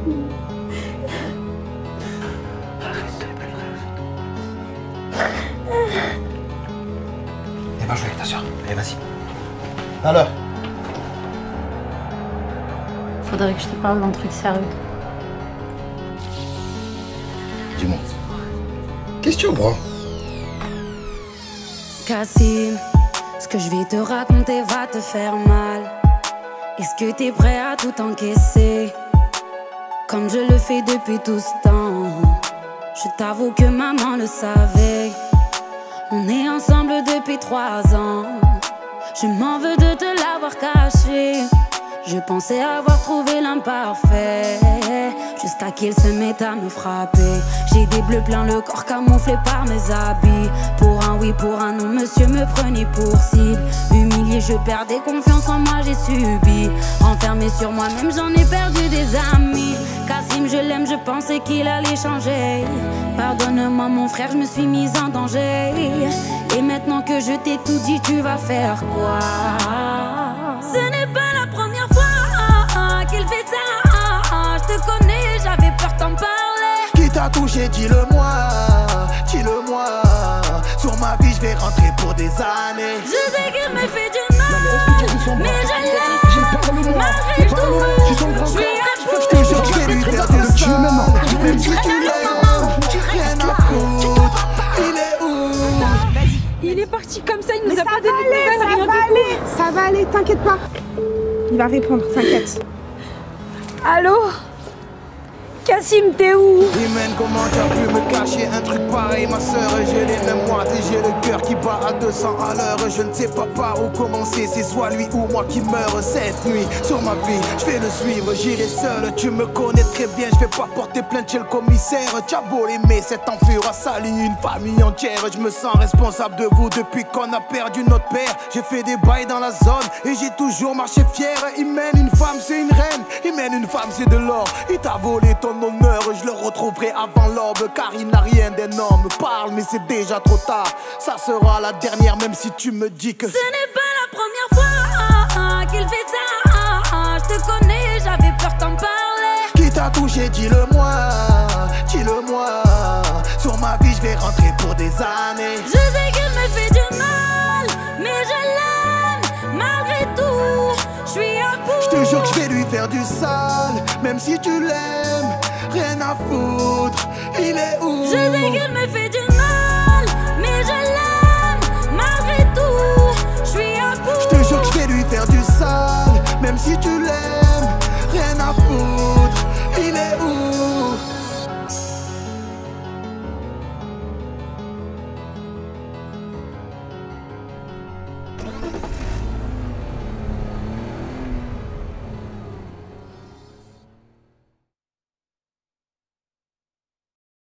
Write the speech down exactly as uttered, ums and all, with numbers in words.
Eh ben, je vais avec ta soeur. Allez, vas-y. Alors. Faudrait que je te parle d'un truc sérieux. Dis-moi. Qu'est-ce que tu vois? Cassim, ce que je vais te raconter va te faire mal. Est-ce que t'es prêt à tout encaisser? Comme je le fais depuis tout ce temps. Je t'avoue que maman le savait. On est ensemble depuis trois ans. Je m'en veux de te l'avoir caché. Je pensais avoir trouvé l'imparfait, jusqu'à qu'il se mette à me frapper. J'ai des bleus plein le corps camouflé par mes habits. Pour un oui, pour un non, monsieur me prenait pour cible. Humilié, je perdais confiance en moi, j'ai subi. Enfermé sur moi-même, j'en ai perdu des amis. Cassim, je l'aime, je pensais qu'il allait changer. Pardonne-moi mon frère, je me suis mise en danger. Et maintenant que je t'ai tout dit, tu vas faire quoi? Ce n'est pas la première fois qu'il fait ça. Je te connais, j'avais peur t'en parler. Qui t'a touché, dis-le-moi, dis-le-moi. Sur ma vie, je vais rentrer pour des années. Je sais qu'il me fait du mal, mais je l'aime. Malgré tout, je suis à bout. Je te jure, je vais lui faire du sale. Même si tu l'aimes, rien à foutre. Il est où? Il est parti comme ça, il nous Mais a ça pas donné de va aller, nouvelles, ça rien va du aller, ça va aller, t'inquiète pas. Il va répondre, t'inquiète. tout. Allô? Cassim, t'es où? Imen, comment t'as pu me cacher un truc pareil, ma soeur? J'ai les mêmes moites et j'ai le cœur qui bat à deux cents à l'heure. Je ne sais pas par où commencer, c'est soit lui ou moi qui meurt cette nuit. Sur ma vie, je vais le suivre, j'irai seul. Tu me connais très bien, je vais pas porter plainte chez le commissaire. T'as beau l'aimer, cet enfure a sali une famille entière. Je me sens responsable de vous depuis qu'on a perdu notre père. J'ai fait des bails dans la zone et j'ai toujours marché fier. Imen, une femme c'est une reine, Imen, une femme c'est de l'or. Il t'a volé ton honneur, je le retrouverai avant l'aube, car il n'a rien d'énorme. Parle, mais c'est déjà trop tard. Ça sera la dernière, même si tu me dis que ce n'est pas la première fois qu'il fait ça. Je te connais, j'avais peur t'en parler. Qui t'a touché, dis-le-moi, dis-le-moi. Sur ma vie, je vais rentrer pour des années. Je sais qu'il me fait du mal, mais je l'aime. Malgré tout, je suis à bout. Je te jure que je vais lui faire du sale, même si tu l'aimes, rien à foutre. Il est où? Je sais qu'il me fait du mal, mais je l'aime. Malgré tout, je suis à bout. Je te jure que je vais lui faire du sale, même si tu l'aimes, rien à foutre. Il est où?